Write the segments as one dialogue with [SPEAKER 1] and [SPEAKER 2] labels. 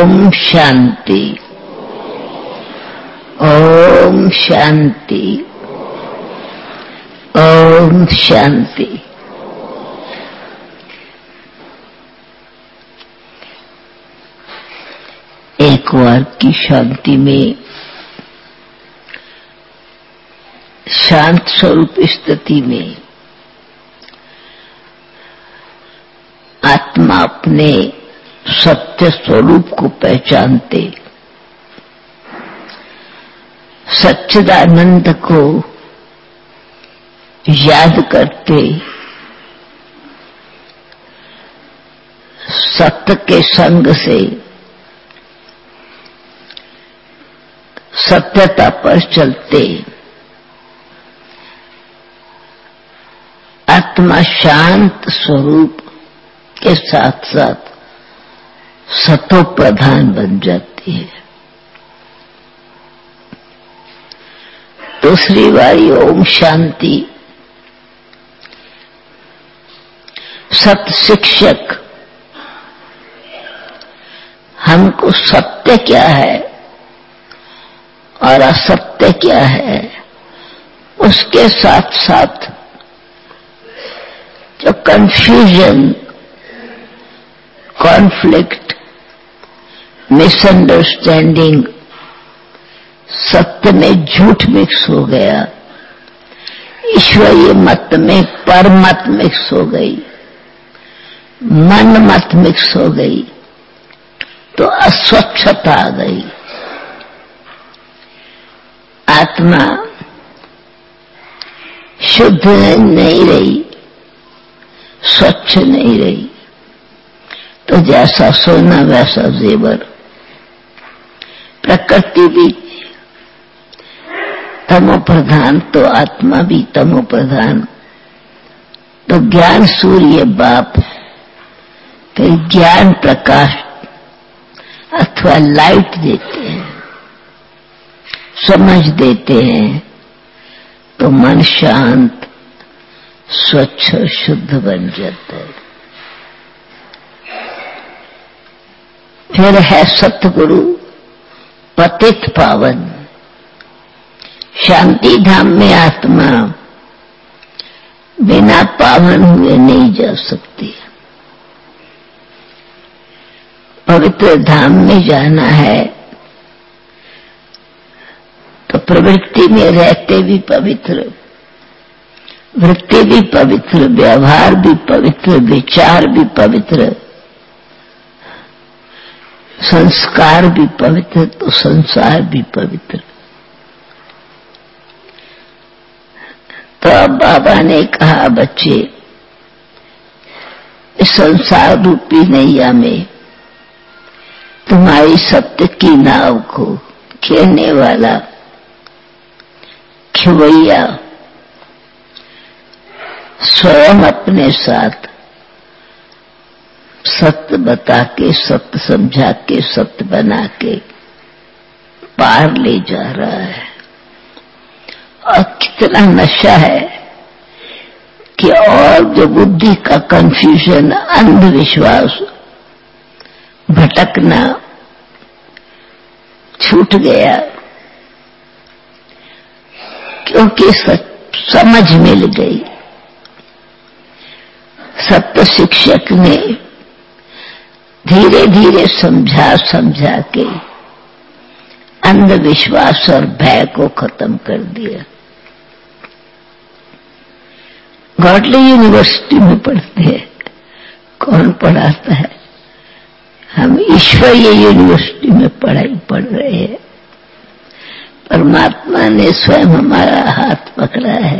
[SPEAKER 1] ओम शांति, ओम शांति, ओम शांति। एक बार की शांति में, शांत स्वरूप स्थिति में आत्मा अपने सत्य स्वरूप को पहचानते, सच्चिदानंद को याद करते, सत्य के संग से सत्यता पर चलते, आत्मा शांत स्वरूप के साथ साथ सतो प्रधान बन जाती है। दूसरी बारी ओम शांति। सत शिक्षक हमको सत्य क्या है और असत्य क्या है, उसके साथ साथ जो कंफ्यूजन, कॉन्फ्लिक्ट, मिसअंडरस्टैंडिंग, सत्य में झूठ मिक्स हो गया, ईश्वरीय मत में परमत मिक्स हो गई, मन मत मिक्स हो गई, तो अस्वच्छता आ गई। आत्मा शुद्ध नहीं रही, स्वच्छ नहीं रही, तो जैसा सोना वैसा जेवर। प्रकृति भी तमो प्रधान, तो आत्मा भी तमो प्रधान। तो ज्ञान सूर्य बाप, फिर ज्ञान प्रकाश अथवा लाइट देते हैं, समझ देते हैं, तो मन शांत, स्वच्छ और शुद्ध बन जाता है। फिर है सतगुरु पतित पावन। शांति धाम में आत्मा बिना पावन हुए नहीं जा सकती। पवित्र धाम में जाना है तो प्रवृत्ति में रहते भी पवित्र, वृत्ति भी पवित्र, व्यवहार भी पवित्र, विचार भी पवित्र, संस्कार भी पवित्र, तो संसार भी पवित्र। तो अब बाबा ने कहा, बच्चे, इस संसार रूपी नैया में तुम्हारी सत्य की नाव को खेलने वाला खिवैया स्वयं अपने साथ सत्य बता के, सत्य समझा के, सत्य बना के पार ले जा रहा है। और कितना नशा है कि और जो बुद्धि का कंफ्यूजन, अंधविश्वास, भटकना छूट गया, क्योंकि समझ मिल गई। सत्य शिक्षक ने धीरे धीरे समझा के अंधविश्वास और भय को खत्म कर दिया। गॉडली यूनिवर्सिटी में पढ़ते हैं, कौन पढ़ाता है? हम ईश्वरीय यूनिवर्सिटी में पढ़ाई पढ़ रहे हैं। परमात्मा ने स्वयं हमारा हाथ पकड़ा है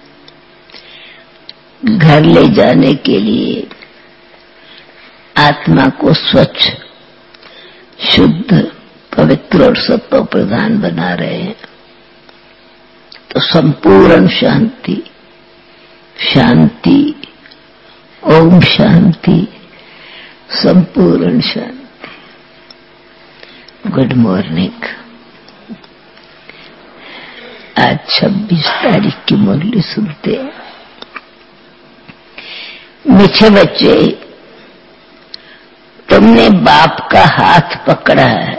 [SPEAKER 1] घर ले जाने के लिए। आत्मा को स्वच्छ, शुद्ध, पवित्र और सत्व प्रधान बना रहे हैं। तो संपूर्ण शांति, शांति, ओम शांति, संपूर्ण शांति। Good morning. आज 26 तारीख की मुरली सुनते हैं। मीठे बच्चे, तुम तुमने बाप का हाथ पकड़ा है,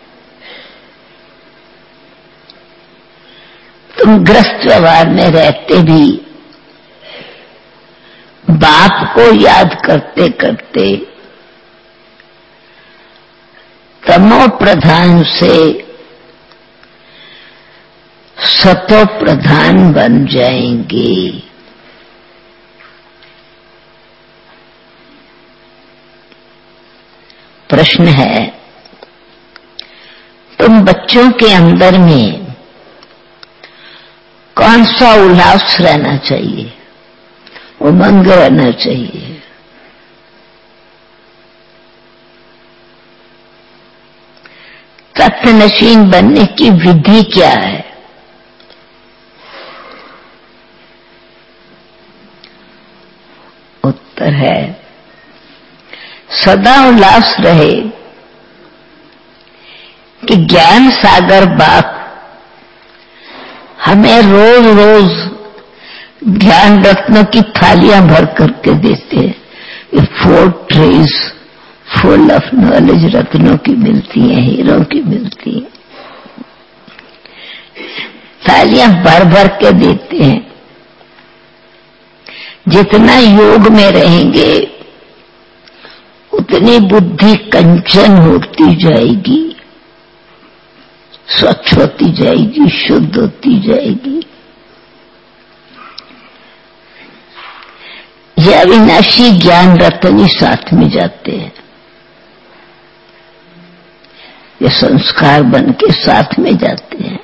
[SPEAKER 1] तुम ग्रस्त व्यवहार में रहते भी बाप को याद करते करते तमो प्रधान से सतो प्रधान बन जाएंगे। प्रश्न है, तुम बच्चों के अंदर में कौन सा उल्लास रहना चाहिए, उमंग रहना चाहिए? तत्वनशीन बनने की विधि क्या है? उत्तर है, सदा उल्लास रहे कि ज्ञान सागर बाप हमें रोज रोज ज्ञान रत्नों की थालियां भर करके देते हैं। ये 4 ट्रेज फुल ऑफ नॉलेज रत्नों की मिलती हैं, हीरों की मिलती हैं, थालियां भर भर के देते हैं। जितना योग में रहेंगे उतनी बुद्धि कंचन होती जाएगी, स्वच्छ होती जाएगी, शुद्ध होती जाएगी। यह अविनाशी ज्ञान रत्न ही साथ में जाते हैं, ये संस्कार बन के साथ में जाते हैं।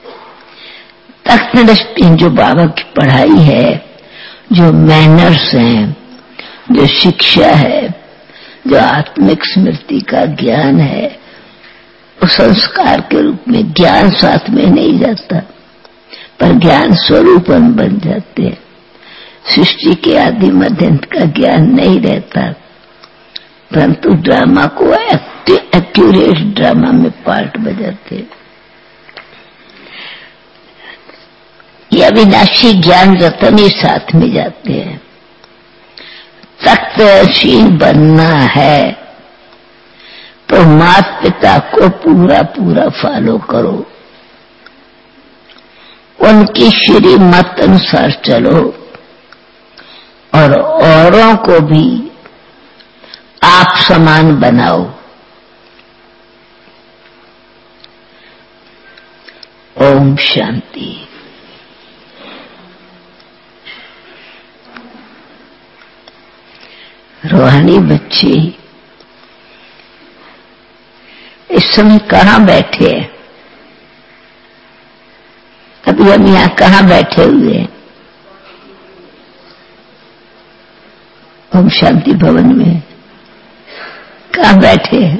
[SPEAKER 1] तत्वदर्शी जो बाबा की पढ़ाई है, जो मैनर्स हैं, जो शिक्षा है, जो आत्मिक स्मृति का ज्ञान है, वो संस्कार के रूप में ज्ञान साथ में नहीं जाता, पर ज्ञान स्वरूप हम बन जाते हैं। सृष्टि के आदि मध्यंत का ज्ञान नहीं रहता, परंतु ड्रामा को एक्यूरेट ड्रामा में पार्ट बजाते हैं। यह अविनाशी ज्ञान रतन ही साथ में जाते हैं। तत्वशील बनना है तो माता पिता को पूरा पूरा फॉलो करो, उनकी श्रीमत अनुसार चलो और औरों को भी आप समान बनाओ। ओम शांति। रूहानी बच्चे इस समय कहाँ बैठे हैं? अभी हम यहाँ कहाँ बैठे हुए हैं? ओम शांति भवन में। कहाँ बैठे हैं?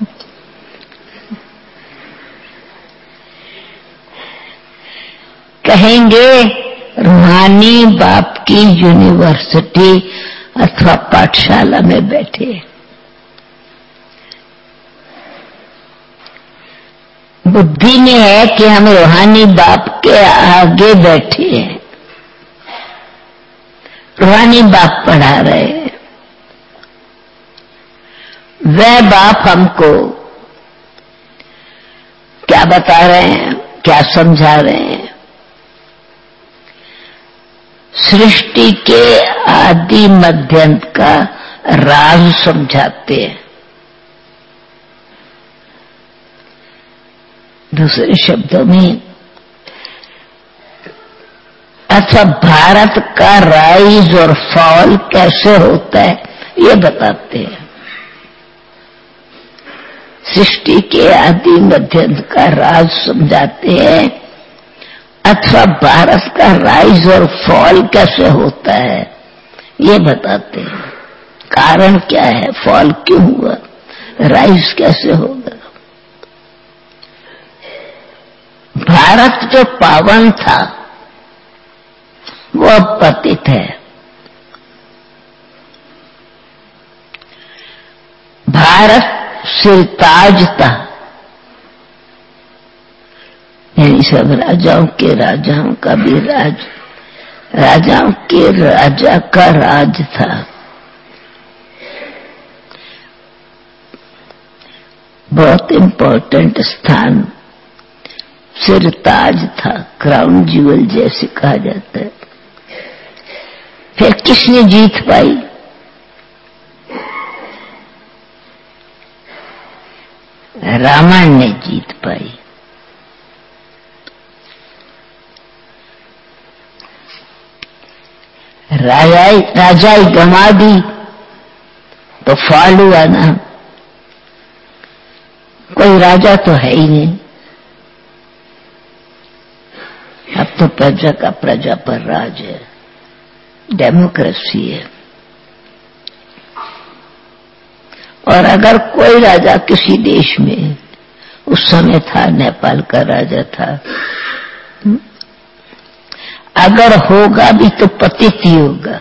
[SPEAKER 1] कहेंगे रूहानी बाप की यूनिवर्सिटी अथवा पाठशाला में बैठे। बुद्धि में है कि हम रूहानी बाप के आगे बैठे हैं, रूहानी बाप पढ़ा रहे हैं। वह बाप हमको क्या बता रहे हैं, क्या समझा रहे हैं? सृष्टि के आदि मध्यंत का राज समझाते हैं। दूसरे शब्दों में अच्छा भारत का राइज और फॉल कैसे होता है ये बताते हैं। सृष्टि के आदि मध्यंत का राज समझाते हैं, अथवा भारत का राइज और फॉल कैसे होता है ये बताते हैं। कारण क्या है, फॉल क्यों हुआ, राइज कैसे होगा। भारत जो पावन था वो अब पतित है। भारत सिरताज था, यानी सब राजाओं के राजाओं का भी राज, राजाओं के राजा का राज था। बहुत इंपॉर्टेंट स्थान, सिर ताज था, क्राउन ज्यूल जैसे कहा जाता है। फिर किसने जीत पाई? रावण ने जीत पाई। राजाई गंवा दी तो फाल हुआ ना, कोई राजा तो है ही नहीं। अब तो प्रजा का प्रजा पर राज है, डेमोक्रेसी है। और अगर कोई राजा किसी देश में, उस समय था, नेपाल का राजा था, अगर होगा भी तो पतित ही होगा।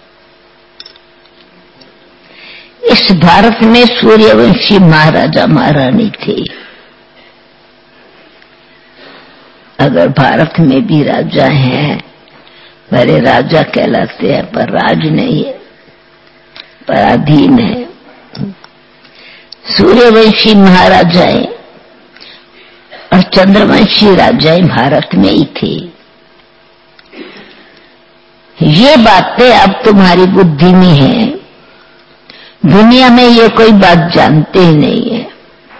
[SPEAKER 1] इस भारत में सूर्यवंशी महाराजा महारानी थे। अगर भारत में भी राजा हैं, बड़े राजा कहलाते हैं, पर राज नहीं है, पराधीन है। सूर्यवंशी महाराजाएं और चंद्रवंशी राजाएं भारत में ही थे। ये बातें अब तुम्हारी बुद्धि में है, दुनिया में ये कोई बात जानते ही नहीं है।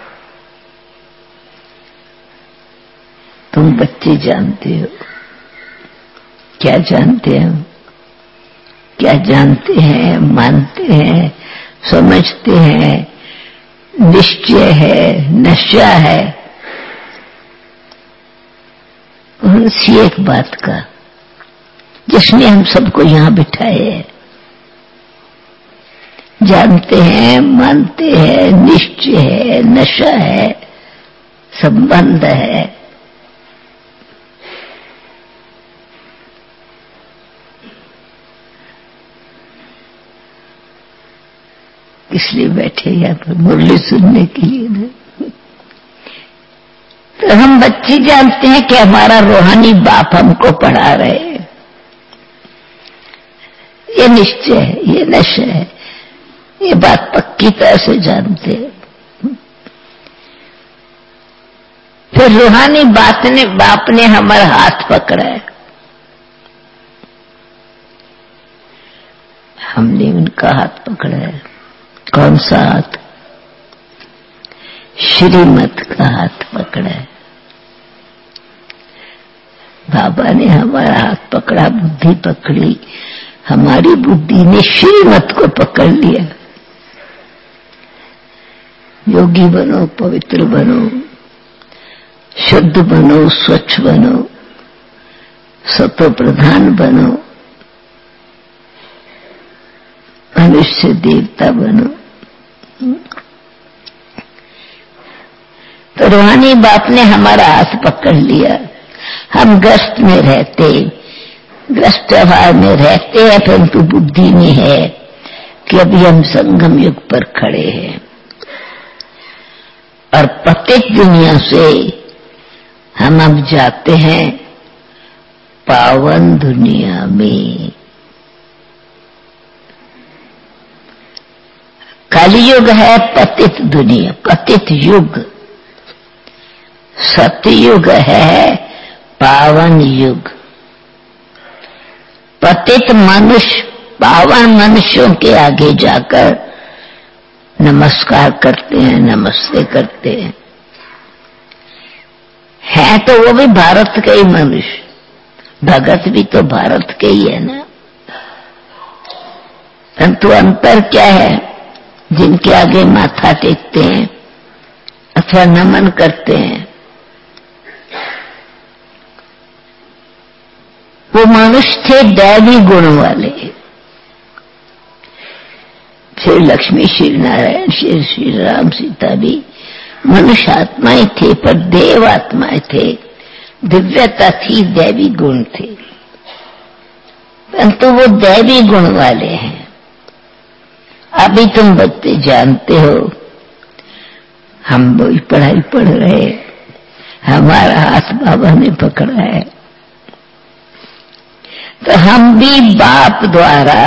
[SPEAKER 1] तुम बच्चे जानते हो, क्या जानते हैं? क्या जानते हैं, मानते हैं, समझते हैं? निश्चय है, नशा है उसी एक बात का, जिसने हम सबको यहां बिठाए है। जानते हैं, मानते हैं, निश्चय है, नशा है, संबंध है। इसलिए बैठे यहाँ पर मुरली सुनने के लिए ना। तो हम बच्चे जानते हैं कि हमारा रूहानी बाप हमको पढ़ा रहे हैं। ये निश्चय है, ये नशा है, ये बात पक्की तरह से जानते हैं। फिर रूहानी बाप ने हमारा हाथ पकड़ा है, हमने उनका हाथ पकड़ा है। कौन सा हाथ? श्रीमत का हाथ पकड़ा है। बाबा ने हमारा हाथ पकड़ा, बुद्धि पकड़ी, हमारी बुद्धि ने श्रीमत को पकड़ लिया। योगी बनो, पवित्र बनो, शुद्ध बनो, स्वच्छ बनो, सतो प्रधान बनो, मनुष्य देवता बनो। तो रूहानी बाप ने हमारा हाथ पकड़ लिया। हम ग्रस्त में रहते, ग्रस्त व्यवहार में रहते हैं, परंतु बुद्धि में है कि अभी हम संगम युग पर खड़े हैं। और पतित दुनिया से हम अब जाते हैं पावन दुनिया में। कलियुग है पतित दुनिया, पतित युग। सतयुग है पावन युग। पतित मनुष्य पावन मनुष्यों के आगे जाकर नमस्कार करते हैं, नमस्ते करते हैं। है तो वो भी भारत के ही मनुष्य, भगत भी तो भारत के ही है ना। परंतु अंतर क्या है? जिनके आगे माथा टेकते हैं अथवा नमन करते हैं, वो मनुष्य थे दैवी गुण वाले। श्री लक्ष्मी, श्री नारायण, श्री राम, सीता भी मनुष्य आत्माएं थे, पर देव आत्माएं थे, दिव्यता थी, दैवी गुण थे। परंतु वो दैवी गुण वाले हैं। अभी तुम बच्चे जानते हो, हम वही पढ़ाई पढ़ रहे, हमारा हाथ बाबा ने पकड़ा है। तो हम भी बाप द्वारा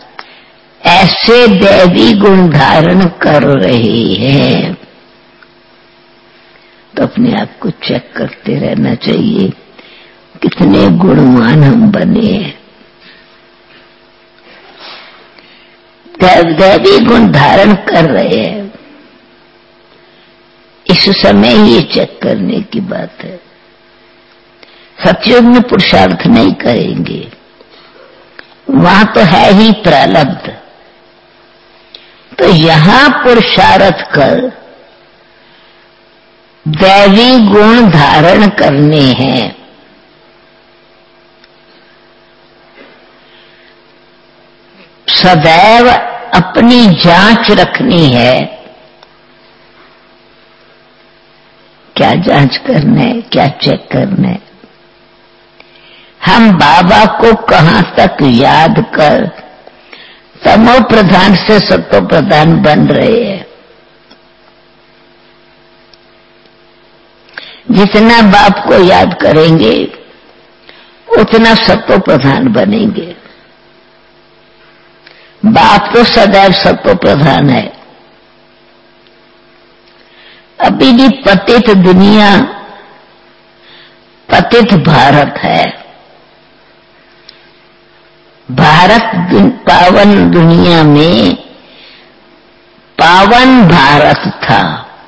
[SPEAKER 1] ऐसे दैवी गुण धारण कर रहे हैं। तो अपने आप को चेक करते रहना चाहिए, कितने गुणवान हम बने हैं। दैवी गुण धारण कर रहे हैं, इस समय ये चेक करने की बात है। सतयुग में पुरुषार्थ नहीं करेंगे, वहां तो है ही प्रारब्ध। तो यहां पुरुषार्थ कर दैवी गुण धारण करने हैं। सदैव अपनी जांच रखनी है। क्या जांच करना है, क्या चेक करना है? हम बाबा को कहां तक याद कर तमो प्रधान से सतो प्रधान बन रहे हैं। जितना बाप को याद करेंगे उतना सतो प्रधान बनेंगे। बाप तो सदैव सतो प्रधान है। अभी भी पतित दुनिया, पतित भारत है। भारत पावन दुनिया में पावन भारत था।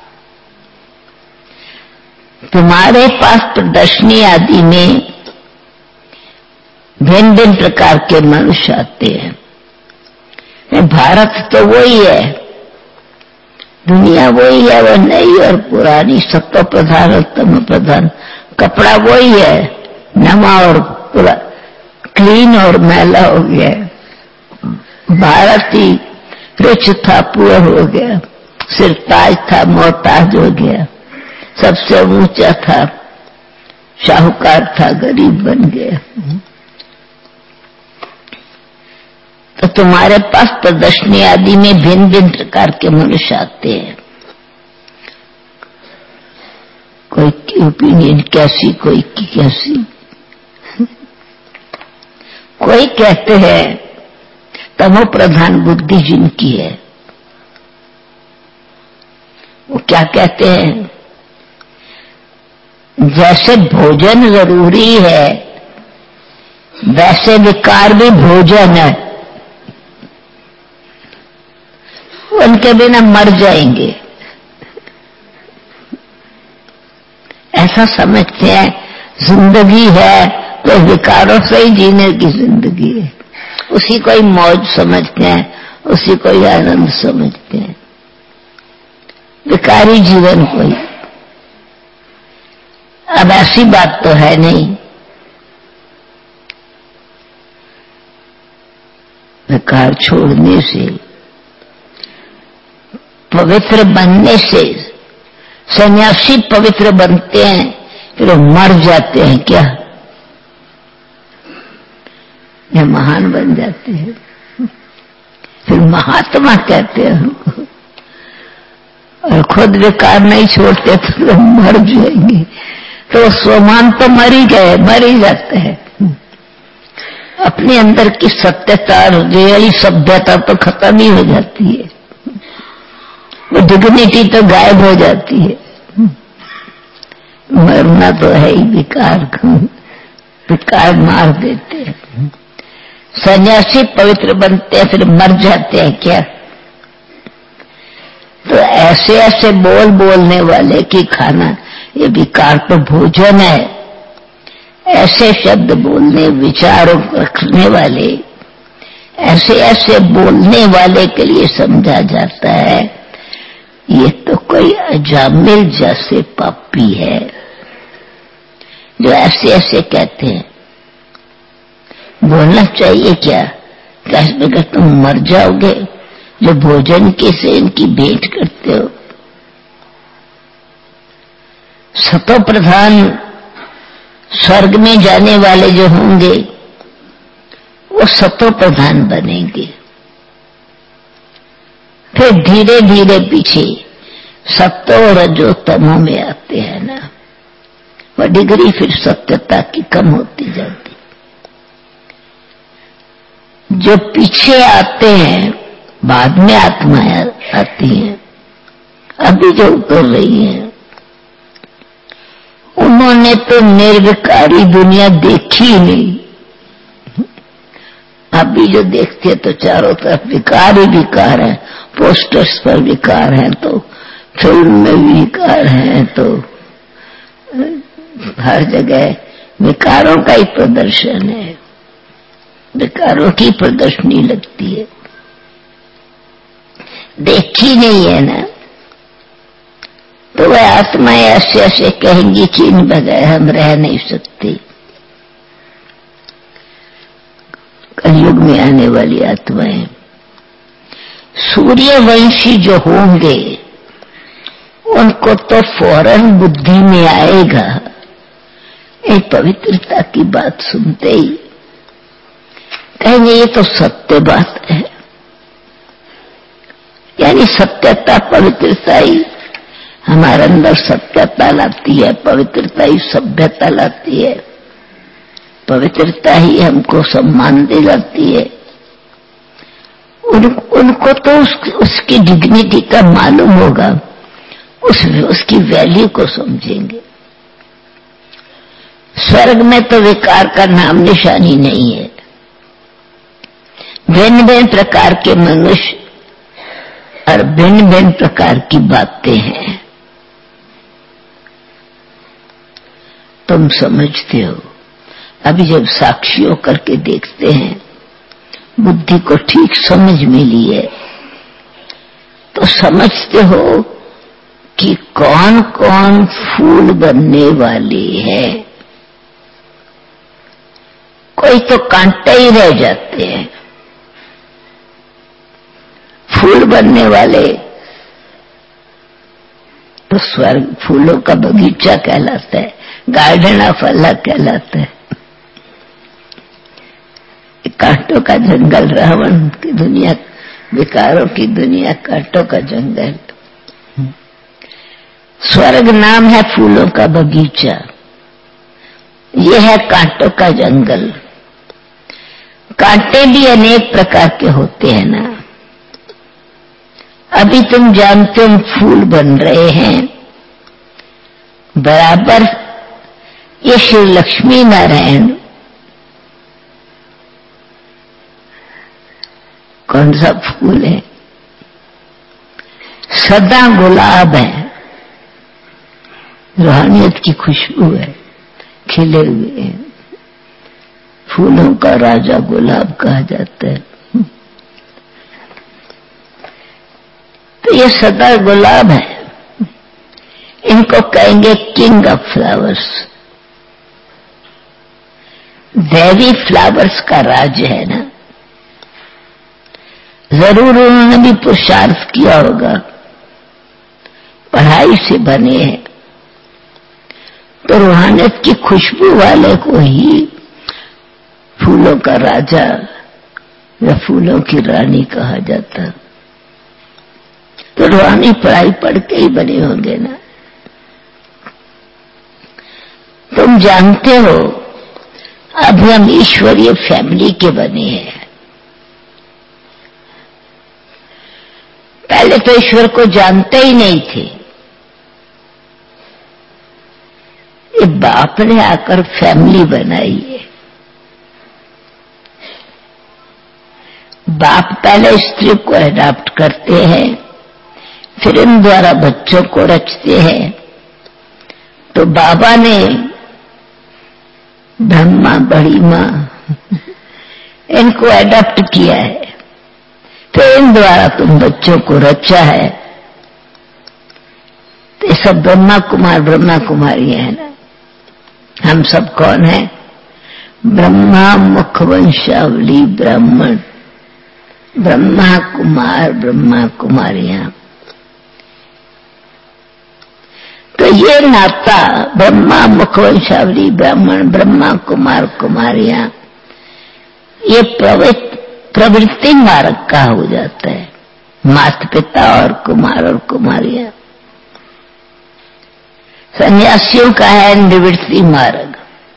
[SPEAKER 1] तुम्हारे पास प्रदर्शनी आदि में भिन्न भिन्न प्रकार के मनुष्य आते हैं। भारत तो वही है, दुनिया वही है, वह नई और पुरानी, सत्व प्रधान और तम प्रधान। कपड़ा वही है, नवा और पूरा क्लीन और मैला हो गया। भारत ही रिच था, पुअर हो गया। सिर्फ ताज था, मोहताज हो गया। सबसे ऊंचा था, शाहूकार था, गरीब बन गया। तो तुम्हारे पास प्रदर्शनी आदि में भिन्न भिन्न प्रकार के मनुष्य आते हैं। कोई की ओपिनियन कैसी, कोई की कैसी। कोई कहते हैं तमो प्रधान बुद्धि जिनकी है, वो क्या कहते हैं, जैसे भोजन जरूरी है वैसे विकार भी भोजन है। उनके बिना मर जाएंगे, ऐसा समझते हैं। जिंदगी है तो विकारों से ही जीने की जिंदगी है। उसी को ही मौज समझते हैं, उसी को ही आनंद समझते हैं, विकारी जीवन कोई। अब ऐसी बात तो है नहीं। विकार छोड़ने से, पवित्र बनने से सन्यासी पवित्र बनते हैं, फिर मर जाते हैं क्या? या महान बन जाते हैं, फिर महात्मा कहते हैं उनको। और खुद विकार नहीं छोड़ते तो मर जाएंगे। तो स्वमान तो मर ही गए, मर ही जाते हैं। अपने अंदर की सत्यता, रियली सभ्यता तो खत्म ही हो जाती है। वो डिग्निटी तो गायब हो जाती है। मरना तो है ही, विकार को विकार मार देते हैं। सन्यासी पवित्र बनते हैं, फिर मर जाते हैं क्या? तो ऐसे ऐसे बोल बोलने वाले की खाना, ये विकार तो भोजन है। ऐसे शब्द बोलने, विचारों रखने वाले, ऐसे ऐसे बोलने वाले के लिए समझा जाता है ये तो कोई अजामिल जैसे पापी है जो ऐसे ऐसे कहते हैं। बोलना चाहिए क्या? कैसे बगैर तुम मर जाओगे जो भोजन के से इनकी भेंट करते हो। सतो प्रधान स्वर्ग में जाने वाले जो होंगे वो सतो प्रधान बनेंगे। फिर धीरे धीरे पीछे सत्तो रजो तमो में आते हैं ना, वह डिग्री फिर सत्यता की कम होती जाती। जो पीछे आते हैं बाद में आत्माएं आती हैं, अभी जो उतर रही हैं उन्होंने तो निर्विकारी दुनिया देखी ही नहीं। अभी जो देखते तो चारों तरफ विकार ही विकार है, पोस्टर्स पर विकार है, तो फिल्म में भी विकार है, तो हर जगह विकारों का ही प्रदर्शन है, विकारों की प्रदर्शनी लगती है। देखी नहीं है ना, तो वह आत्माएं ऐसे ऐसे कहेंगी कि इन बगैर हम रह नहीं सकते। कलयुग में आने वाली आत्माएं सूर्यवंशी जो होंगे उनको तो फौरन बुद्धि में आएगा, एक पवित्रता की बात सुनते ही कहेंगे ये तो सत्य बात है। यानी सत्यता पवित्रता ही हमारे अंदर सत्यता लाती है, पवित्रता ही सभ्यता लाती है, पवित्रता ही हमको सम्मान दिलाती है। उनको तो उसकी डिग्निटी का मालूम होगा, उसकी वैल्यू को समझेंगे। स्वर्ग में तो विकार का नाम निशान ही नहीं है। भिन्न भिन्न प्रकार के मनुष्य और भिन्न भिन्न प्रकार की बातें हैं। तुम समझते हो, अभी जब साक्षी होकर के देखते हैं, बुद्धि को ठीक समझ मिली है, तो समझते हो कि कौन कौन फूल बनने वाले हैं। कोई तो कांटे ही रह जाते हैं। फूल बनने वाले तो स्वर्ग फूलों का बगीचा कहलाता है, गार्डन ऑफ अल्लाह कहलाता है। कांटों का जंगल, रावण की दुनिया, विकारों की दुनिया, कांटों का जंगल। स्वर्ग नाम है फूलों का बगीचा, यह है कांटों का जंगल। कांटे भी अनेक प्रकार के होते हैं ना। अभी तुम जानते हो फूल बन रहे हैं, बराबर ये श्री लक्ष्मी नारायण कौन सा फूल है? सदा गुलाब है, रूहानियत की खुशबू है, खिले हुए हैं। फूलों का राजा गुलाब कहा जाता है। तो ये सदा गुलाब है, इनको कहेंगे किंग ऑफ फ्लावर्स। दैवी फ्लावर्स का राज है ना। जरूर उन्होंने भी पुरुषार्थ किया होगा, पढ़ाई से बने हैं, तो रूहानियत की खुशबू वाले को ही फूलों का राजा या फूलों की रानी कहा जाता। तो रूहानी पढ़ाई पढ़ के ही बने होंगे ना। तुम जानते हो अभी हम ईश्वरीय फैमिली के बने हैं। पहले तो ईश्वर को जानते ही नहीं थे। ये बाप ने आकर फैमिली बनाई है। बाप पहले स्त्री को अडॉप्ट करते हैं, फिर इन द्वारा बच्चों को रचते हैं। तो बाबा ने ब्रह्मा, बड़ी मां इनको अडॉप्ट किया है, तो इन द्वारा तुम बच्चों को रचा है। तो ये सब ब्रह्मा कुमार, ब्रह्मा कुमारियां है ना। हम सब कौन है? ब्रह्मा मुख वंशावली ब्राह्मण, ब्रह्मा कुमार, ब्रह्मा कुमारियां। तो ये नाता ब्रह्मा मुख वंशावली ब्राह्मण, ब्रह्मा कुमार कुमारियां, ये प्रवृत्ति मार्ग का हो जाता है। माता पिता और कुमार और कुमारियां। सन्यासियों का है निवृत्ति मार्ग,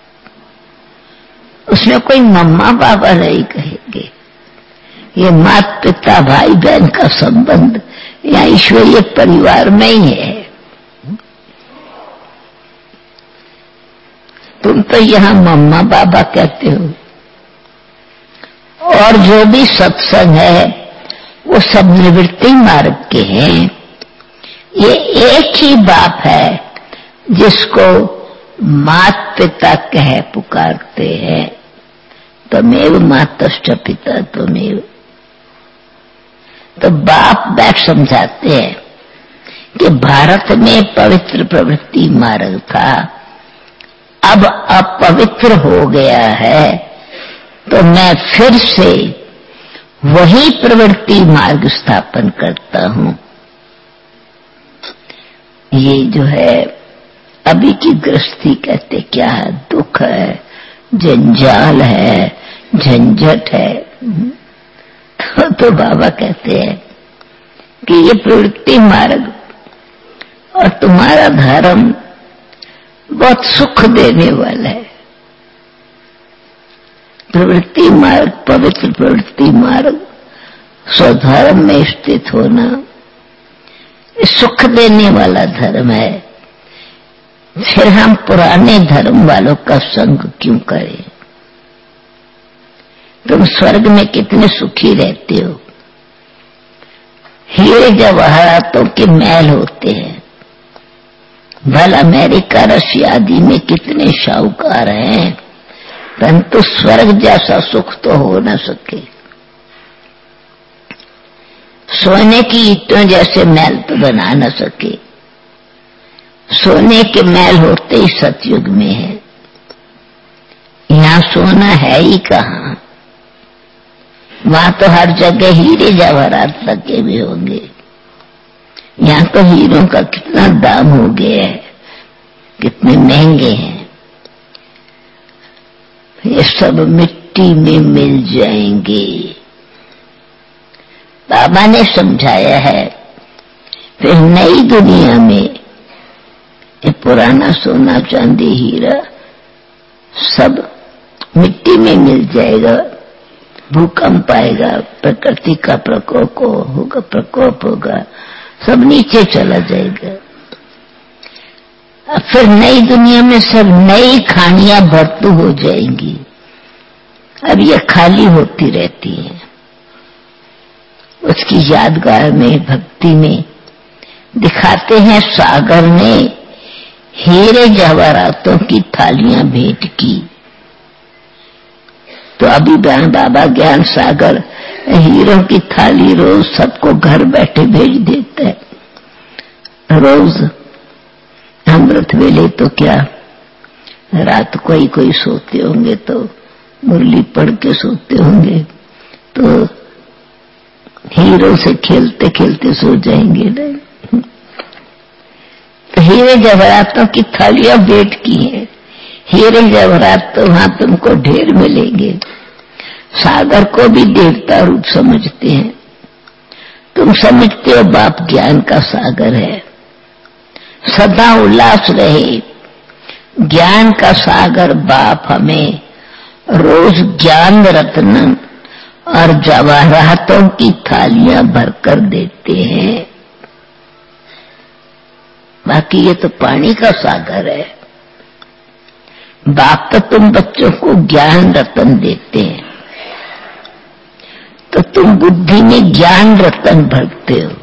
[SPEAKER 1] उसमें कोई मम्मा पापा नहीं कहेंगे। ये माता पिता भाई बहन का संबंध या ईश्वरीय परिवार में ही है। तुम तो यहाँ मम्मा बाबा कहते हो। और जो भी सत्संग है वो सब निवृत्ति मार्ग के हैं। ये एक ही बाप है जिसको मात पिता कह पुकारते हैं। त्वमेव मातश्च पिता त्वमेव। तो बाप बैठ समझाते हैं कि भारत में पवित्र प्रवृत्ति मार्ग था, अब अपवित्र हो गया है, तो मैं फिर से वही प्रवृत्ति मार्ग स्थापन करता हूं। ये जो है अभी की गृहस्थी कहते क्या है, दुख है, जंजाल है, झंझट है। तो बाबा कहते हैं कि ये प्रवृत्ति मार्ग और तुम्हारा धर्म बहुत सुख देने वाला है। प्रवृत्ति मार्ग, पवित्र प्रवृत्ति मार्ग, स्वधर्म में स्थित होना सुख देने वाला धर्म है। फिर हम पुराने धर्म वालों का संग क्यों करें? तुम स्वर्ग में कितने सुखी रहते हो। हीरे जवाहरातों के महल होते हैं। भला अमेरिका रशिया आदि में कितने शाहूकार हैं, परंतु स्वर्ग जैसा सुख तो हो न सके। सोने की ईंटों जैसे महल तो बना न सके। सोने के महल होते ही सतयुग में है। यहाँ सोना है ही कहाँ। वहां तो हर जगह हीरे जवाहरात लगे भी होंगे। यहाँ तो हीरों का कितना दाम हो गया है, कितने महंगे हैं। ये सब मिट्टी में मिल जाएंगे। बाबा ने समझाया है फिर नई दुनिया में ये पुराना सोना चांदी हीरा सब मिट्टी में मिल जाएगा। भूकंप आएगा, प्रकृति का प्रकोप होगा, सब नीचे चला जाएगा। अब फिर नई दुनिया में सब नई खानियां भरतू हो जाएंगी। अब ये खाली होती रहती है। उसकी यादगार में, भक्ति में दिखाते हैं सागर ने हीरे जवाहरातों की थालियां भेंट की। तो अभी बाबा ज्ञान सागर हीरों की थाली रोज सबको घर बैठे भेज देता है। रोज अमृत वेले तो क्या, रात कोई सोते होंगे तो मुरली पढ़ के सोते होंगे, तो हीरो से खेलते खेलते सो जाएंगे नहीं। तो हीरे जवाहरातों की थालियां भेंट की हैं। हीरे जवाहरात तो वहां तुमको ढेर मिलेंगे। सागर को भी देवता रूप समझते हैं। तुम समझते हो बाप ज्ञान का सागर है। सदा उल्लास रहे। ज्ञान का सागर बाप हमें रोज ज्ञान रत्न और जवाहरातों की थालियां भरकर देते हैं। बाकी ये तो पानी का सागर है। बाप तो तुम बच्चों को ज्ञान रत्न देते हैं, तो तुम बुद्धि में ज्ञान रत्न भरते हो।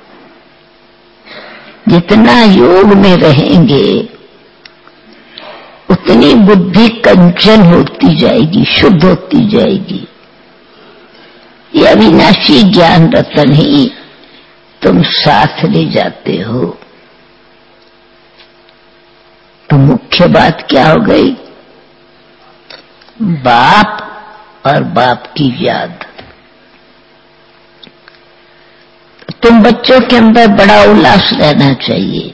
[SPEAKER 1] जितना योग में रहेंगे उतनी बुद्धि कंचन होती जाएगी, शुद्ध होती जाएगी। ये अविनाशी ज्ञान रत्न ही तुम साथ ले जाते हो। तो मुख्य बात क्या हो गई? बाप और बाप की याद। तुम बच्चों के अंदर बड़ा उल्लास रहना चाहिए।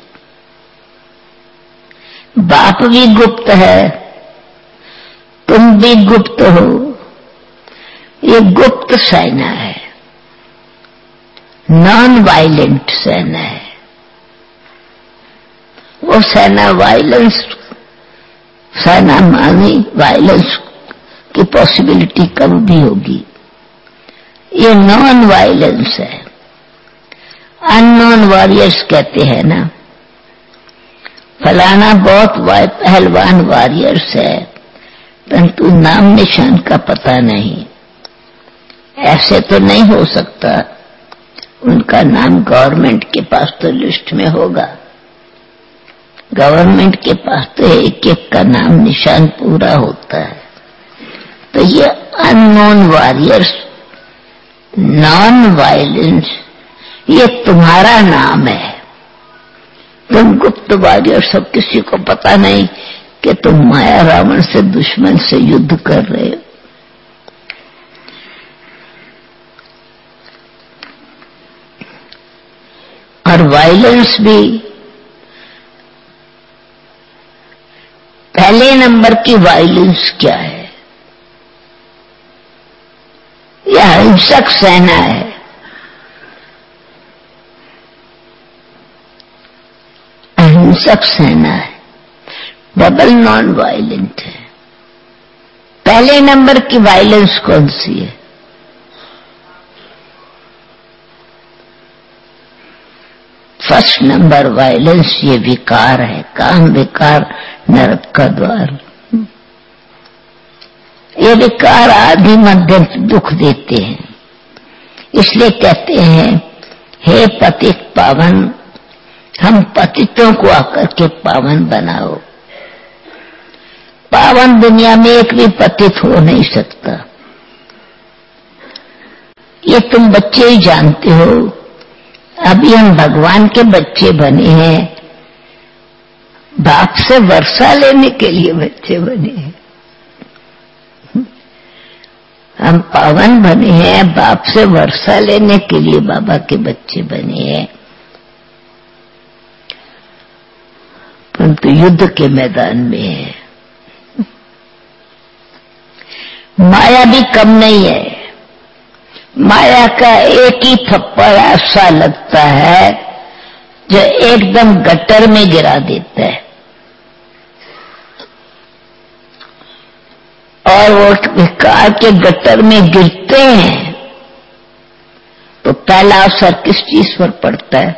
[SPEAKER 1] बाप भी गुप्त है, तुम भी गुप्त हो। ये गुप्त सेना है, नॉन वायलेंट सेना है। वो सेना वायलेंस सेना मानी वायलेंस की पॉसिबिलिटी कब भी होगी। ये नॉन वायलेंस है। अननोन वॉरियर्स कहते हैं ना, फलाना बहुत पहलवान वॉरियर्स है, परंतु नाम निशान का पता नहीं। ऐसे तो नहीं हो सकता, उनका नाम गवर्नमेंट के पास तो लिस्ट में होगा। गवर्नमेंट के पास तो एक एक का नाम निशान पूरा होता है। तो ये अननोन वॉरियर्स, नॉन वायलेंस, ये तुम्हारा नाम है। तुम गुप्त वॉरियर्स, सब किसी को पता नहीं कि तुम माया रावण से, दुश्मन से युद्ध कर रहे हो। और वायलेंस भी पहले नंबर की वायलेंस क्या है? यह हिंसक सेना है। अहिंसक सेना है, डबल नॉन वायलेंट है। पहले नंबर की वायलेंस कौन सी है? फर्स्ट नंबर वायलेंस ये विकार है, काम विकार, नरक का द्वार। ये विकार आदि मध्यम दुख देते हैं। इसलिए कहते हैं, हे पतित पावन, हम पतितों को आकर के पावन बनाओ। पावन दुनिया में एक भी पतित हो नहीं सकता। ये तुम बच्चे ही जानते हो। अभी हम भगवान के बच्चे बने हैं, बाप से वर्षा लेने के लिए बच्चे बने हैं। हम पावन बने हैं, बाप से वर्षा लेने के लिए बाबा के बच्चे बने हैं। परंतु युद्ध के मैदान में है। माया भी कम नहीं है। माया का एक ही थप्पड़ ऐसा लगता है जो एकदम गटर में गिरा देता है। और वो विकार के गटर में गिरते हैं तो पहला असर किस चीज पर पड़ता है?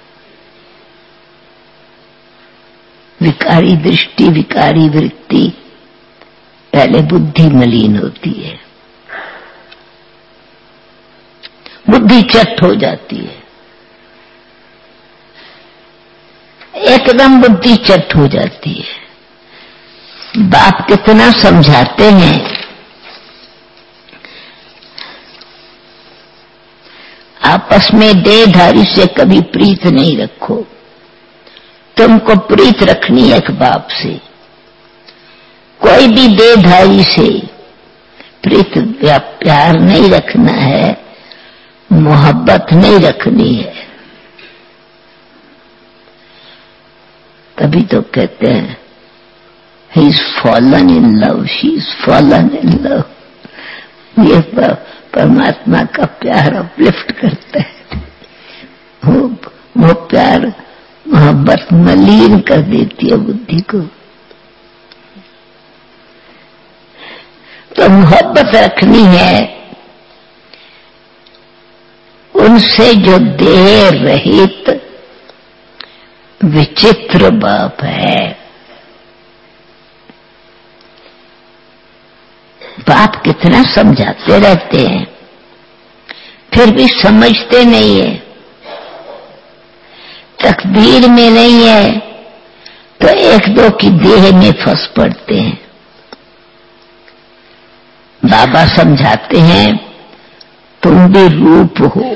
[SPEAKER 1] विकारी दृष्टि, विकारी वृत्ति, पहले बुद्धि मलिन होती है, बुद्धि चट हो जाती है, एकदम बुद्धि चट हो जाती है। बाप कितना समझाते हैं, आपस में देहधारी से कभी प्रीत नहीं रखो। तुमको प्रीत रखनी है एक बाप से। कोई भी देहधारी से प्रीत या प्यार नहीं रखना है, मोहब्बत नहीं रखनी है। तभी तो कहते हैं he is fallen in love, she is fallen in love। ये परमात्मा का प्यार अपलिफ्ट करता है। वो प्यार मोहब्बत मलिन कर देती है बुद्धि को। तो मोहब्बत रखनी है उनसे जो देह रहित विचित्र बाप है। बाप कितना समझाते रहते हैं, फिर भी समझते नहीं है। तकदीर में नहीं है तो एक दो की देह में फंस पड़ते हैं। बाबा समझाते हैं, तुम भी रूप हो,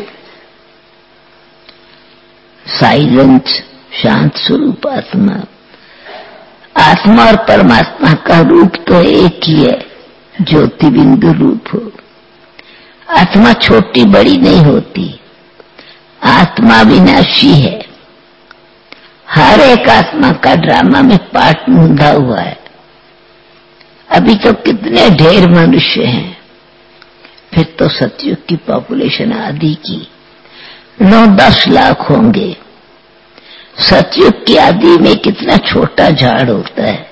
[SPEAKER 1] साइलेंट शांत स्वरूप आत्मा। आत्मा और परमात्मा का रूप तो एक ही है, ज्योति बिंदु रूप हो। आत्मा छोटी बड़ी नहीं होती, आत्मा विनाशी है। हर एक आत्मा का ड्रामा में पार्ट मूंधा हुआ है। अभी तो कितने ढेर मनुष्य हैं, फिर तो सतयुग की पॉपुलेशन आदि की 9-10 लाख होंगे। सतयुग की आदि में कितना छोटा झाड़ होता है।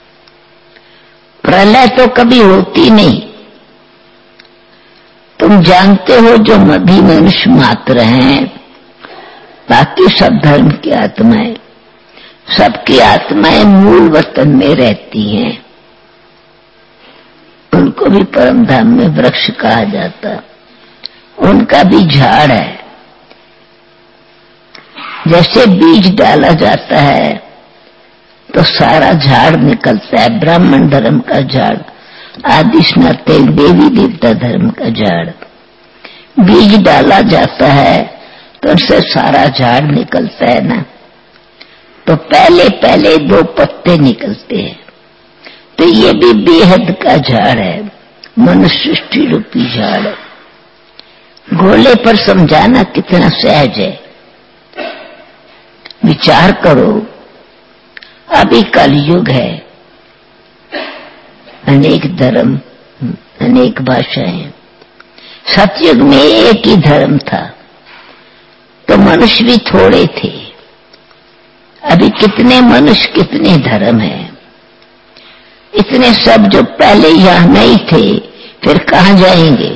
[SPEAKER 1] प्रलय तो कभी होती नहीं। तुम जानते हो जो मधी मनुष्य मात्र हैं, बाकी सब धर्म की आत्माएं सबकी आत्माएं मूल वतन में रहती हैं, उनको भी परम धाम में वृक्ष कहा जाता, उनका भी झाड़ है। जैसे बीज डाला जाता है तो सारा झाड़ निकलता है, ब्राह्मण धर्म का झाड़, आदि स्नातक देवी देवता धर्म का झाड़। बीज डाला जाता है तो उनसे सारा झाड़ निकलता है ना। तो पहले पहले 2 पत्ते निकलते हैं, तो ये भी बेहद का झाड़ है, मनुष्य सृष्टि रूपी झाड़ है। गोले पर समझाना कितना सहज है, विचार करो। अभी कलयुग है, अनेक धर्म, अनेक भाषाएं। सतयुग में एक ही धर्म था तो मनुष्य भी थोड़े थे। अभी कितने मनुष्य, कितने धर्म हैं। इतने सब जो पहले यहां नहीं थे, फिर कहां जाएंगे?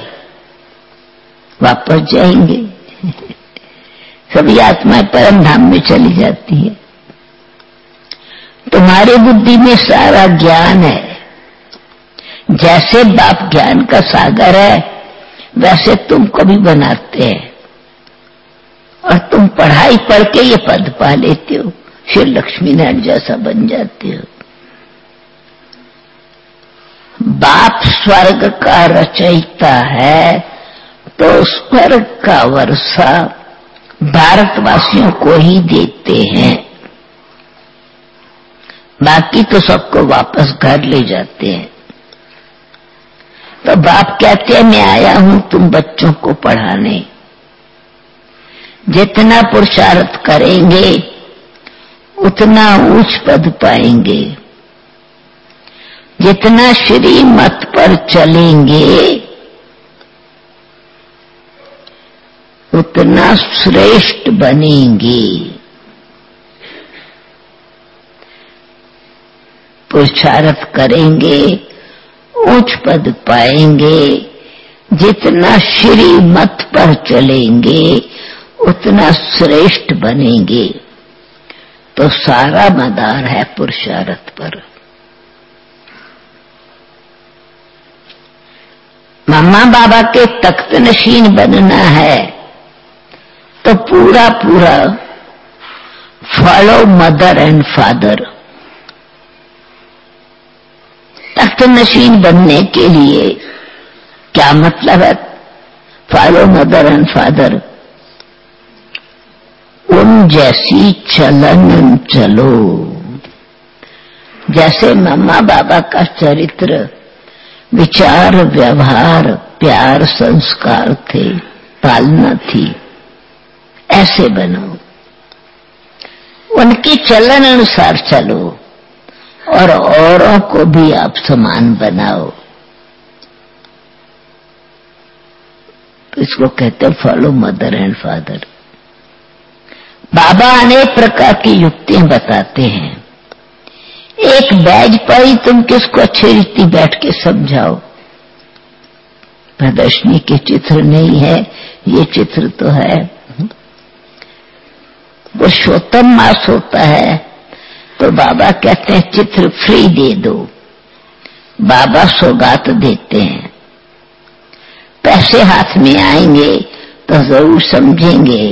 [SPEAKER 1] वापस जाएंगे। सभी आत्माएं परम धाम में चली जाती है। तुम्हारी बुद्धि में सारा ज्ञान है। जैसे बाप ज्ञान का सागर है, वैसे तुमको भी बनाते हैं, और तुम पढ़ाई पढ़ के ये पद पा लेते हो, फिर लक्ष्मी नारायण जैसा बन जाते हो। बाप स्वर्ग का रचयिता है, तो स्वर्ग का वर्षा भारतवासियों को ही देते हैं, बाकी तो सबको वापस घर ले जाते हैं। तो बाप कहते हैं मैं आया हूं तुम बच्चों को पढ़ाने। जितना पुरुषार्थ करेंगे उतना उच्च पद पाएंगे, जितना श्रीमत पर चलेंगे उतना श्रेष्ठ बनेंगे। पुरुषार्थ करेंगे उच्च पद पाएंगे, जितना श्रीमत पर चलेंगे उतना श्रेष्ठ बनेंगे। तो सारा मदार है पुरुषार्थ पर। मम्मा बाबा के तख्त नशीन बनना है तो पूरा पूरा फॉलो मदर एंड फादर। तख्त नशीन बनने के लिए क्या मतलब है? फॉलो मदर एंड फादर, उन जैसी चलन चलो। जैसे मम्मा बाबा का चरित्र, विचार, व्यवहार, प्यार, संस्कार थे, पालना थी, ऐसे बनो। उनकी चलन अनुसार चलो और औरों को भी आप समान बनाओ। तो इसको कहते हैं फॉलो मदर एंड फादर। बाबा अनेक प्रकार की युक्तियां बताते हैं। एक बैज पर ही तुम किसको अच्छी रीति बैठ के समझाओ। प्रदर्शनी के चित्र नहीं है, ये चित्र तो है। पुरुषोत्तम मास होता है तो बाबा कहते हैं चित्र फ्री दे दो। बाबा सौगात देते हैं। पैसे हाथ में आएंगे तो जरूर समझेंगे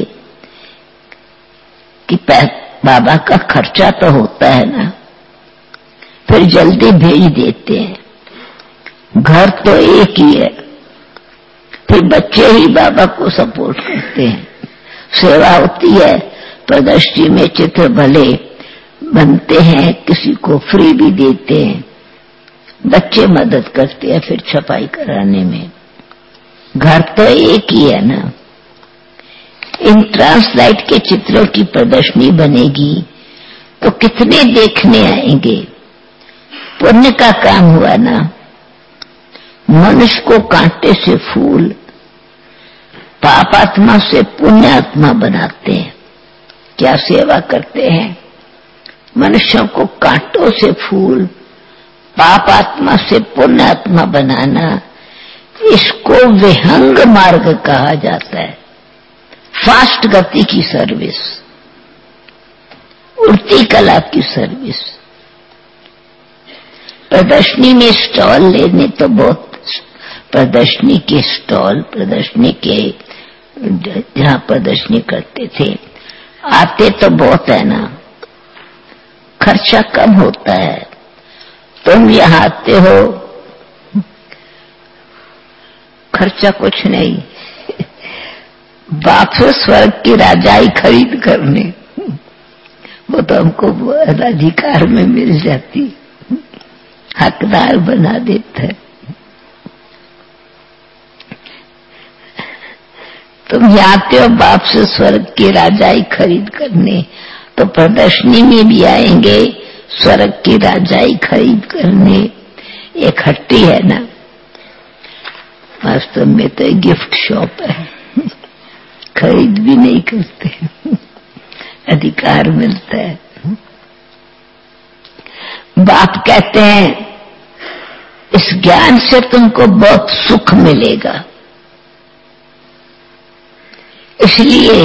[SPEAKER 1] कि बाबा का खर्चा तो होता है ना, फिर जल्दी भेज देते हैं। घर तो एक ही है, फिर बच्चे ही बाबा को सपोर्ट करते हैं। सेवा होती है, प्रदर्शनी में चित्र भले बनते हैं, किसी को फ्री भी देते हैं, बच्चे मदद करते हैं फिर छपाई कराने में। घर तो एक ही है ना। इन ट्रांसलाइट के चित्रों की प्रदर्शनी बनेगी तो कितने देखने आएंगे। पुण्य का काम हुआ ना। मनुष्य को कांटे से फूल, पाप आत्मा से पुण्य आत्मा बनाते हैं। क्या सेवा करते हैं? मनुष्यों को कांटों से फूल, पाप आत्मा से पुण्य आत्मा बनाना, इसको विहंग मार्ग कहा जाता है। फास्ट गति की सर्विस। मूर्ति कला की सर्विस। प्रदर्शनी में स्टॉल लेने तो बहुत, प्रदर्शनी के स्टॉल, प्रदर्शनी के जहां प्रदर्शनी करते थे, आते तो बहुत है ना, खर्चा कम होता है। तुम यहाँ आते हो, खर्चा कुछ नहीं, बाप से स्वर्ग की राजाई खरीद करने, वो तो हमको अधिकार में मिल जाती, हकदार बना देता है। तुम आते हो बाप से स्वर्ग की राजाई खरीद करने, तो प्रदर्शनी में भी आएंगे स्वर्ग की राजाई खरीद करने। एक हट्टी है ना, वास्तव में तो एक गिफ्ट शॉप है, खरीद भी नहीं करते, अधिकार मिलता है। बाप कहते हैं इस ज्ञान से तुमको बहुत सुख मिलेगा, इसलिए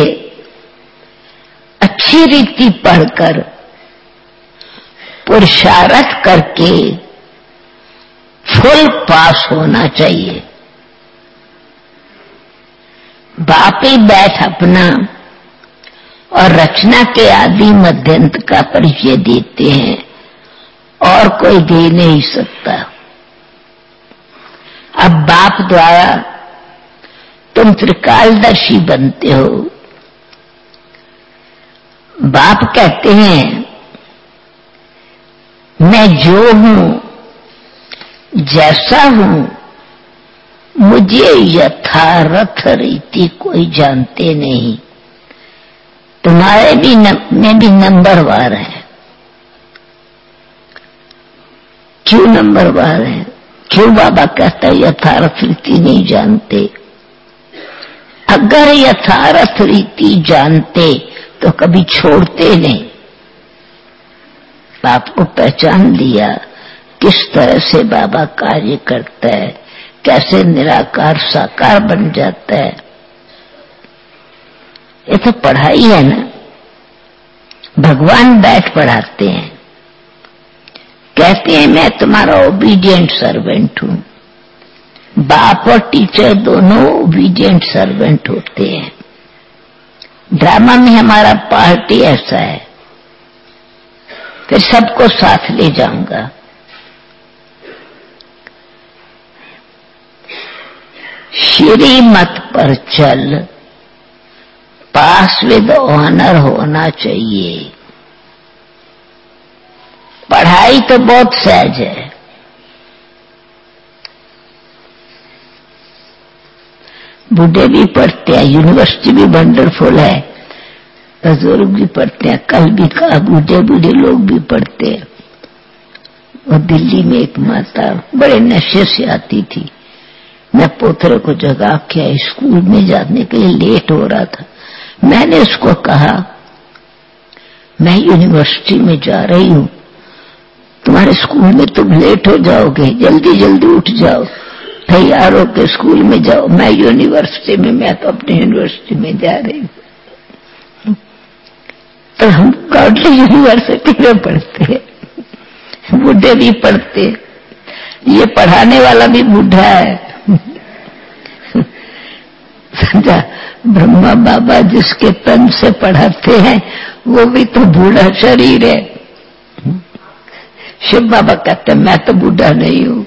[SPEAKER 1] अच्छी रीति पढ़कर पुरुषार्थ करके फुल पास होना चाहिए। बाप ही बैठ अपना और रचना के आदि मध्यंत का परिचय देते हैं, और कोई दे नहीं सकता। अब बाप द्वारा तुम त्रिकालदर्शी बनते हो। बाप कहते हैं मैं जो हूं, जैसा हूं, मुझे यथार्थ रीति कोई जानते नहीं। तुम्हारे भी में भी नंबरवार है। क्यों नंबरवार है? क्यों बाबा कहता है यथार्थ रीति नहीं जानते? अगर यथार्थ रीति जानते तो कभी छोड़ते नहीं। बाप को पहचान लिया किस तरह से बाबा कार्य करता है, कैसे निराकार साकार बन जाता है। ये तो पढ़ाई है ना, भगवान बैठ पढ़ाते हैं, कहते हैं मैं तुम्हारा ओबीडियंट सर्वेंट हूं। बाप और टीचर दोनों ओबीडियंट सर्वेंट होते हैं। ड्रामा में हमारा पार्टी ऐसा है, फिर सबको साथ ले जाऊंगा। श्रीमत पर चल, पास विद ऑनर होना चाहिए। पढ़ाई तो बहुत सहज है, बूढ़े भी पढ़ते हैं, यूनिवर्सिटी भी वंडरफुल है, बुजुर्ग भी पढ़ते हैं। कल भी कहा बूढ़े बूढ़े लोग भी पढ़ते हैं। और दिल्ली में एक माता बड़े नशे से आती थी, मैं पोतरे को जगा के स्कूल में जाने के लिए लेट हो रहा था। मैंने उसको कहा मैं यूनिवर्सिटी में जा रही हूं, तुम्हारे स्कूल में तुम लेट हो जाओगे, जल्दी जल्दी उठ जाओ, तैयार होकर स्कूल में जाओ। मैं यूनिवर्सिटी में, मैं तो अपनी यूनिवर्सिटी में जा रही हूं। तो हम गॉडली यूनिवर्सिटी में पढ़ते हैं, बूढ़े भी पढ़ते, ये पढ़ाने वाला भी बूढ़ा है। समझा? ब्रह्मा बाबा जिसके तन से पढ़ाते हैं वो भी तो बूढ़ा शरीर है। शिव बाबा कहते मैं तो बूढ़ा नहीं हूं।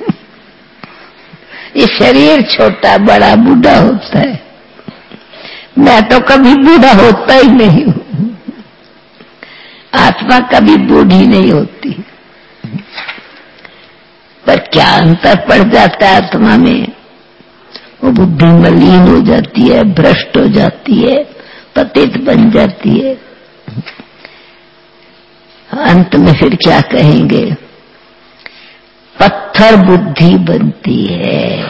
[SPEAKER 1] ये शरीर छोटा बड़ा बूढ़ा होता है, मैं तो कभी बूढ़ा होता ही नहीं हूं। आत्मा कभी बूढ़ी नहीं होती। पर क्या अंतर पड़ जाता है आत्मा में, वो बुद्धि मलिन हो जाती है, भ्रष्ट हो जाती है, पतित बन जाती है। अंत में फिर क्या कहेंगे? पत्थर बुद्धि बनती है।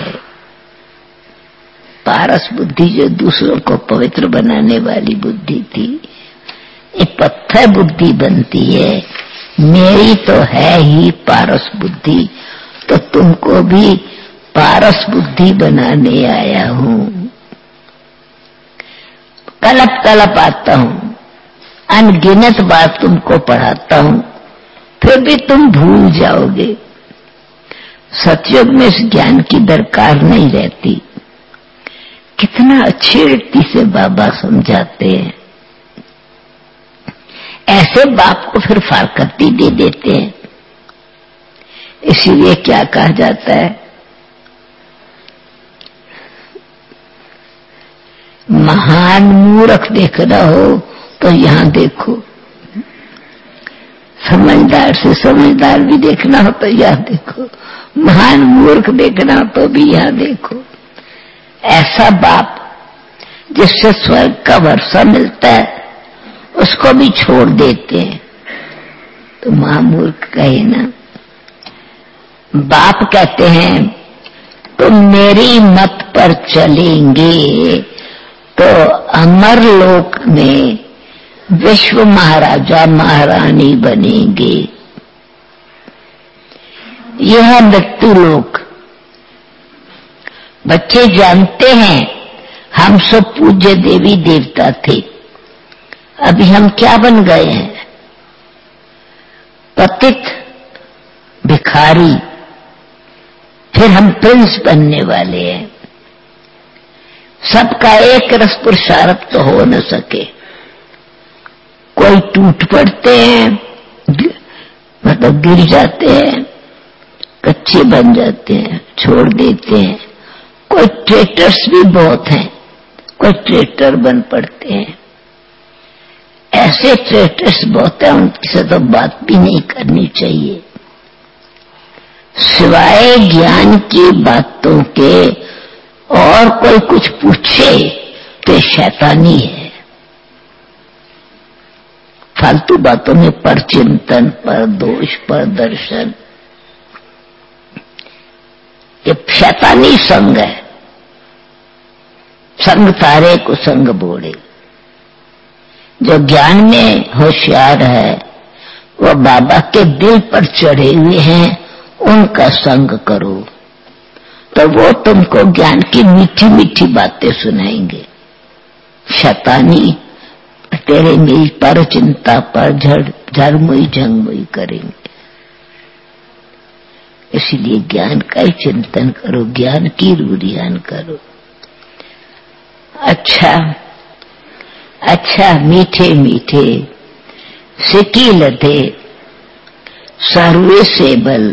[SPEAKER 1] पारस बुद्धि जो दूसरों को पवित्र बनाने वाली बुद्धि थी, ये पत्थर बुद्धि बनती है। मेरी तो है ही पारस बुद्धि, तो तुमको भी पारस बुद्धि बनाने आया हूं। कलप कलप आता हूं, अनगिनत बार तुमको पढ़ाता हूं, फिर भी तुम भूल जाओगे। सतयुग में इस ज्ञान की दरकार नहीं रहती। कितना अच्छी रीति से बाबा समझाते हैं। ऐसे बाप को फिर फारकती दे देते हैं। इसीलिए क्या कहा जाता है, महान मूर्ख देखना हो तो यहां देखो, समझदार से समझदार भी देखना हो तो यहां देखो, महान मूर्ख देखना हो तो भी यहां देखो। ऐसा बाप जिससे स्वर्ग का वर्षा मिलता है उसको भी छोड़ देते हैं तो महामूर्ख कहे ना। बाप कहते हैं तुम मेरी मत पर चलेंगे तो अमर लोक में विश्व महाराजा महारानी बनेंगे। यह मृत्यु लोक। बच्चे जानते हैं हम सब पूज्य देवी देवता थे, अभी हम क्या बन गए हैं, पतित भिखारी, फिर हम प्रिंस बनने वाले हैं। सबका एक रस पुरुषार्थ तो हो न सके, कोई टूट पड़ते हैं, मतलब गिर जाते हैं, कच्चे बन जाते हैं, छोड़ देते हैं। कोई ट्रेटर्स भी बहुत हैं, कोई ट्रेटर बन पड़ते हैं। ऐसे ट्रेटर्स बहुत हैं, उनसे तो बात भी नहीं करनी चाहिए। सिवाय ज्ञान की बातों के और कोई कुछ पूछे तो शैतानी है। फालतू बातों में पर चिंतन, पर दोष, पर दर्शन, ये शैतानी संग है। संग तारे को संग बोले। जो ज्ञान में होशियार है वो बाबा के दिल पर चढ़े हुए हैं, उनका संग करो तो वो तुमको ज्ञान की मीठी मीठी बातें सुनाएंगे। शैतानी तेरे मेरी पर चिंता पर झरमुई झंगमुई करेंगे। इसलिए ज्ञान का ही चिंतन करो, ज्ञान की रूरियान करो। अच्छा अच्छा, मीठे मीठे सिकी लदे सर्विसेबल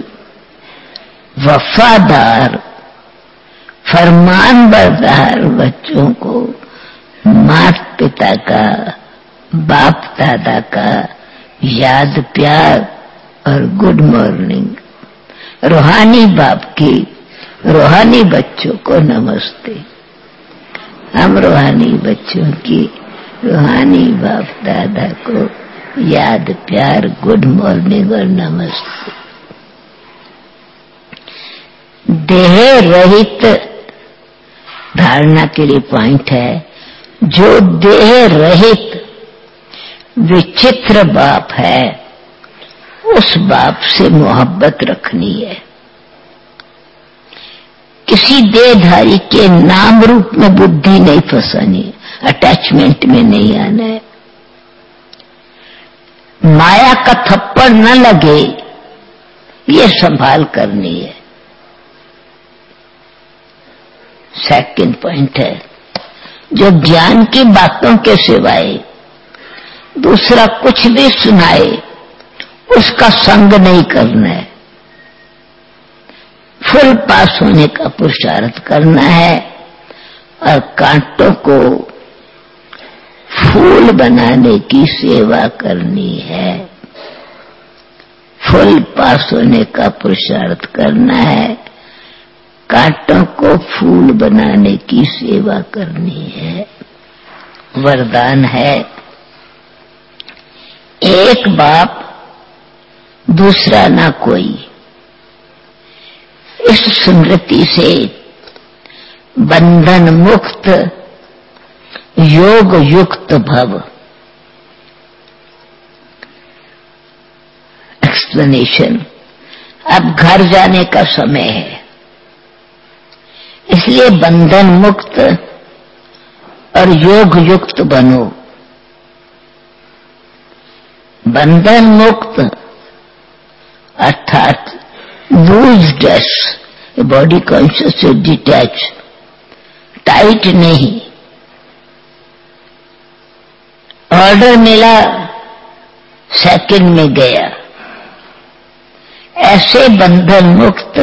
[SPEAKER 1] वफादार फरमान बरदार बच्चों को माता पिता का, बाप दादा का याद प्यार और गुड मॉर्निंग। रूहानी बाप की रूहानी बच्चों को नमस्ते। हम रूहानी बच्चों की रूहानी बाप दादा को याद प्यार, गुड मॉर्निंग और नमस्ते। देह रहित धारणा के लिए पॉइंट है, जो देह रहित विचित्र बाप है उस बाप से मोहब्बत रखनी है। किसी देहधारी के नाम रूप में बुद्धि नहीं फंसानी, अटैचमेंट में नहीं आना है। माया का थप्पड़ न लगे ये संभाल करनी है। सेकंड पॉइंट है, जो ज्ञान की बातों के सिवाय दूसरा कुछ भी सुनाए उसका संग नहीं करना है। फुल पास होने का पुरुषार्थ करना है और कांटों को फूल बनाने की सेवा करनी है। फुल पास होने का पुरुषार्थ करना है, कांटों को फूल बनाने की सेवा करनी है। वरदान है, एक बाप दूसरा ना कोई। इस स्मृति से बंधन मुक्त योग युक्त भव। एक्सप्लेनेशन, अब घर जाने का समय है, इसलिए बंधन मुक्त और योग युक्त बनो। बंधन मुक्त अर्थात लूजनेस, बॉडी कॉन्शियस से डिटैच, टाइट नहीं। ऑर्डर मिला, सेकंड में गया। ऐसे बंधन मुक्त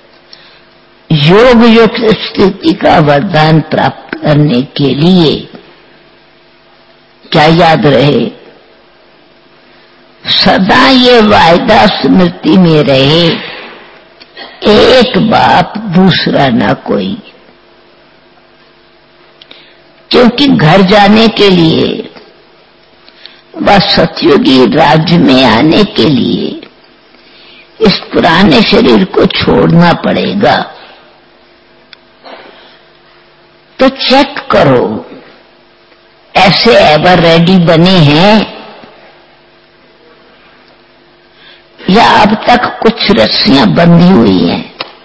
[SPEAKER 1] योग युक्त स्थिति का वरदान प्राप्त करने के लिए क्या याद रहे, सदा ये वायदा स्मृति में रहे, एक बाप दूसरा ना कोई। क्योंकि घर जाने के लिए व सतयुगी राज्य में आने के लिए इस पुराने शरीर को छोड़ना पड़ेगा। तो चेक करो, ऐसे एवर रेडी बने हैं या अब तक कुछ रस्सियां बंधी हुई हैं,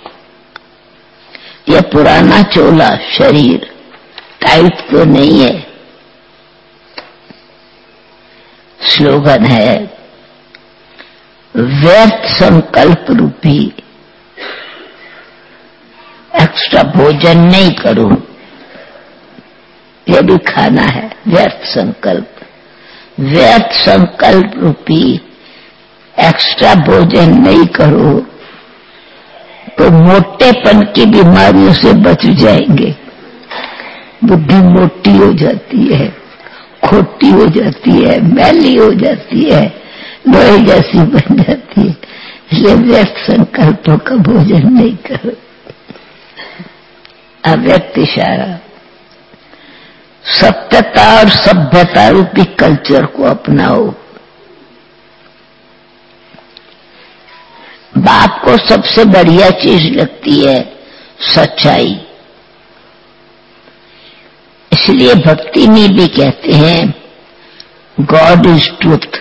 [SPEAKER 1] या पुराना चोला शरीर टाइट तो नहीं है। स्लोगन है, व्यर्थ संकल्प रूपी एक्स्ट्रा भोजन नहीं करो। ये भी खाना है, व्यर्थ संकल्प। व्यर्थ संकल्प रूपी एक्स्ट्रा भोजन नहीं करो तो मोटेपन की बीमारियों से बच जाएंगे। बुद्धि मोटी हो जाती है, खोटी हो जाती है, मैली हो जाती है, लोहे जैसी बन जाती है। इसलिए व्यर्थ संकल्पों का भोजन नहीं करो। अव्यक्त इशारा, सत्यता और सभ्यता रूपी कल्चर को अपनाओ। बाप को सबसे बढ़िया चीज लगती है सच्चाई। इसलिए भक्ति में भी कहते हैं गॉड इज ट्रूथ।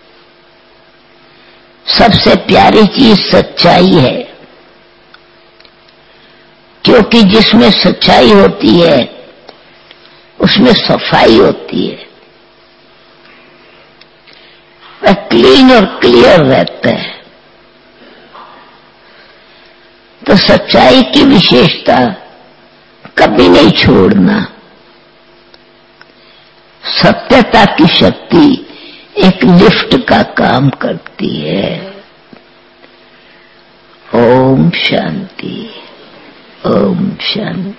[SPEAKER 1] सबसे प्यारी चीज सच्चाई है, क्योंकि जिसमें सच्चाई होती है उसमें सफाई होती है, वह क्लीन और क्लियर रहता है। तो सच्चाई की विशेषता कभी नहीं छोड़ना। सत्यता की शक्ति एक लिफ्ट का काम करती है। ओम शांति, ओम शांति।